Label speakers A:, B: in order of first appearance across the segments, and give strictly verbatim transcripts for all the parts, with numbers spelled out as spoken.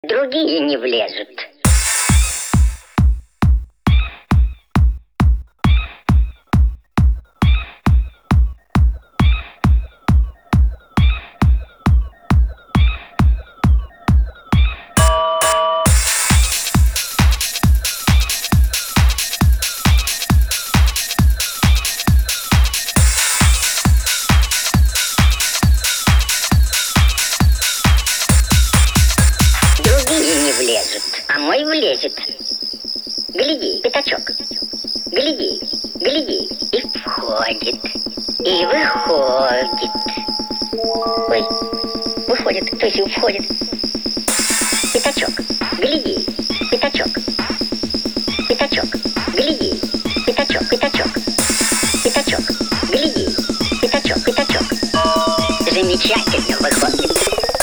A: другие не влезут. Не влезут, а мой влезет. Гляди, пятачок. Гляди, гляди. И входит, и выходит. Ой, выходит, то есть входит. Пятачок, гляди, пятачок. Пятачок, гляди, пятачок, пятачок. Пятачок, гляди, пятачок, пятачок. Замечательно выходит.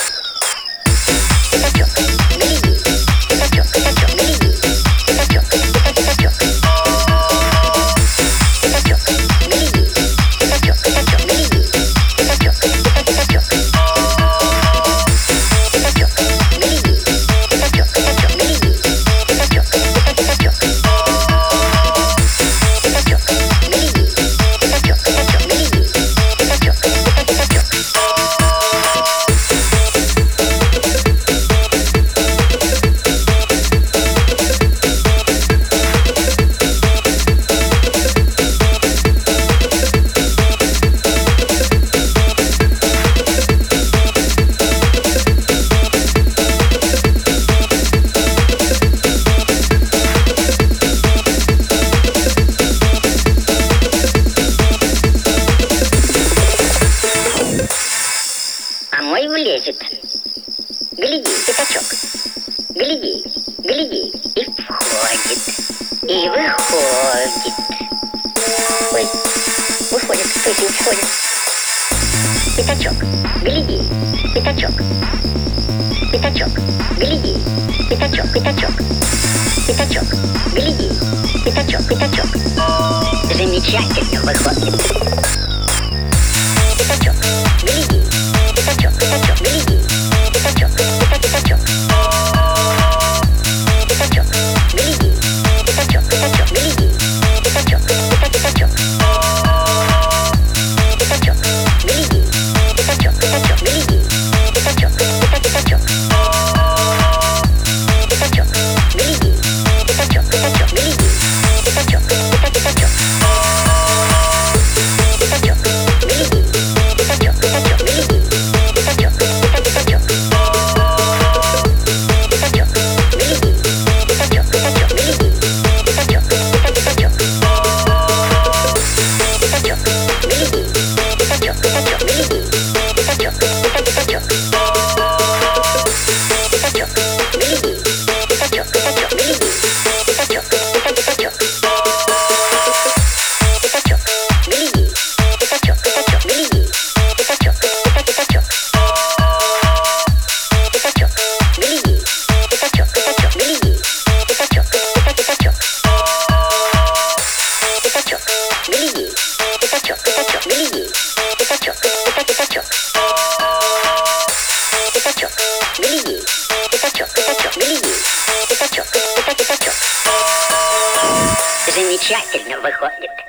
A: Мой влезет. Гляди, пятачок. Гляди, гляди. И входит, и выходит. Ой, выходит, то есть входит. Пятачок, гляди, пятачок. Пятачок, гляди, пятачок, пятачок. Пятачок, гляди, пятачок, пятачок. Замечательно выходит. Пятачок, гляди. Пятачок, пятачок, гляди. Пятачок, пятачок, пятачок. Пятачок, гляди. Пятачок, пятачок, гляди. Пятачок, пятачок. Пятачок, гляди. Пятачок, пятачок, гляди. Пятачок, пятачок. Пятачок, гляди. Пятачок, пятачок, гляди. Пятачок, пятачок. Пятачок, гляди. Пятачок, пятачок, гляди. Замечательно выходит.